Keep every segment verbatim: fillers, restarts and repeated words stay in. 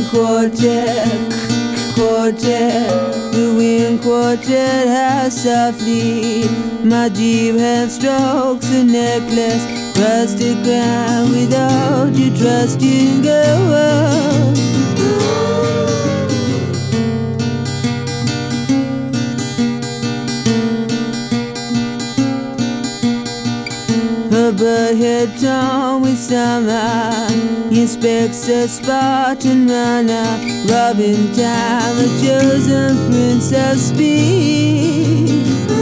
quartet, quartet, the wind quartet. How softly my deep hand strokes a necklace across the ground without you trusting girl. Her bird head torn with summer inspects a Spartan runner, robbing time, a chosen prince of speed.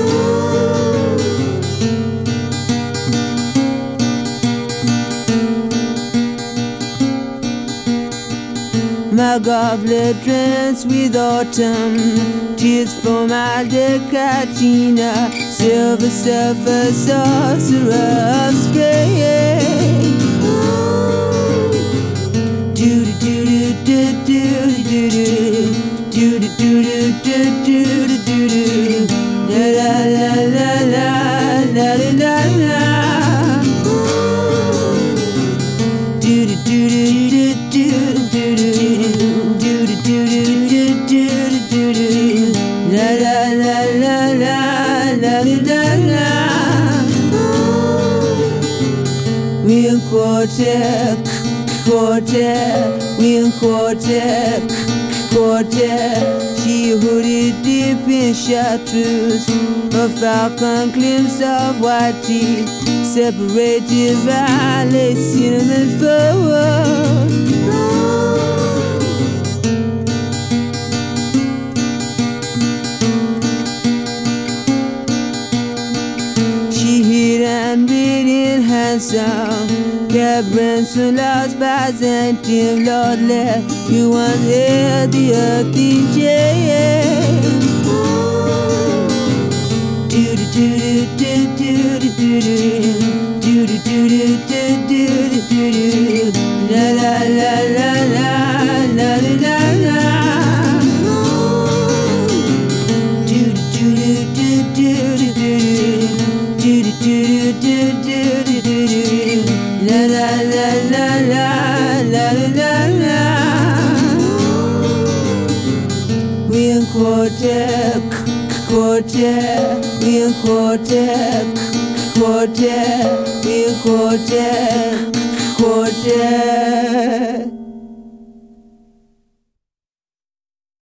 My goblet drenched with autumn, tears for my Decatina, silver surfer, sorcerer of spray. Do do do do do do do do do do do do do do. La la la la la la la la. Do do do do do do do do. La la la la la la la la. We in quartet, quartet, we in quartet, quartet. She hooded deep in chartreuse, a falcon glimpse of white teeth, separated by lace cinnamon forward. And reading handsome, kept ransom lost Byzantium. Lord, let you once held the earth in jail. Do do do do do do do do do do do do do do. La la la la la la la la. Do do do do do do do. Do do do do do do do do. La la la la la la la la. We in quartet, quartet, we in quartet, quartet, we in quartet, quartet.